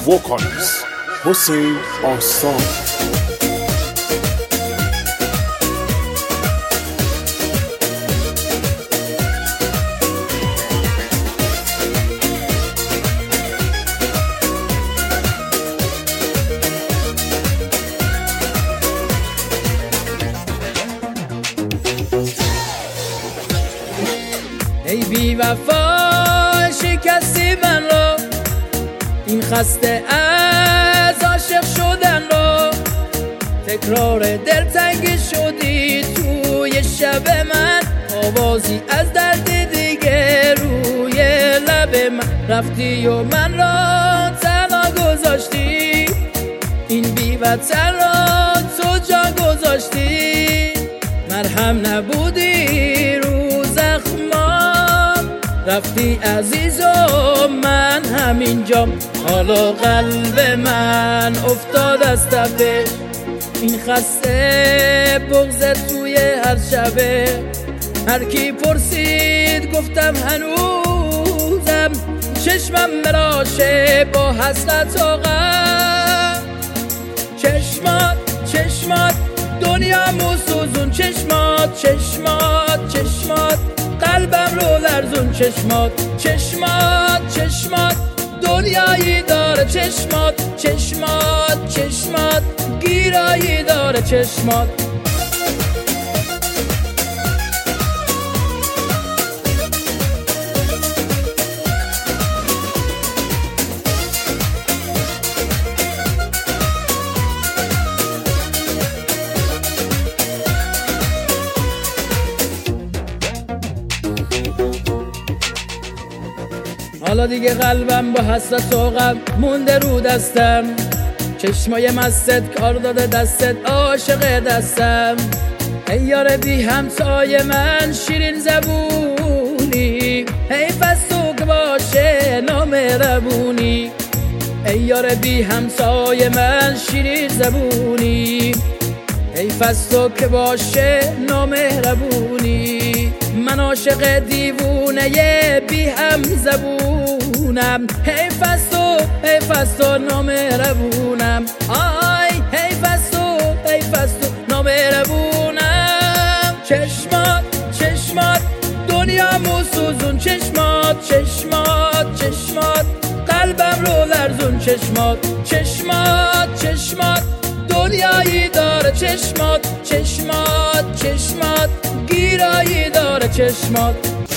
vocalist Hussein Asam. ای بی وفا شکستی من رو، این خسته از عاشق شدن رو، تکرار دلتنگی شدی توی شب من، آوازی از درد دیگه روی لب من، رفتی و من را تنها گذاشتی، این بی وطن را تو جا گذاشتی، مرهم نبودی رو زخمام، رفتی عزیز و من همینجام، حالا قلب من افتاد از تپش، این خسته بغض توی هر شبه، هر کی پرسید گفتم هنوزم، چشمم مراشه با حسرت و غم، چشمات دنیامو سوزون، چشمات قلبم رو لرزون، چشمات دنیایی داره، چشمات گیرایی داره، چشمات. حالا دیگه قلبم با حسرت و غم مونده رو دستم، چشمای مستت کار داده دستت عاشق دستم، ای یار بی همسای من شیرین زبونی، حیف از تو که باشه نامهربونی، ای یار بی همسای من شیرین زبونی، حیف از تو که باشه نامهربونی، من عاشق دیوونه بی هم زبونم، حیف از تو نامهربونم، آی حیف از تو نامهربونم، چشمات دنیامو سوزون، چشمات قلبم رو لرزون، چشمات دنیایی داره، چشمات گیرایی داره، چشمات.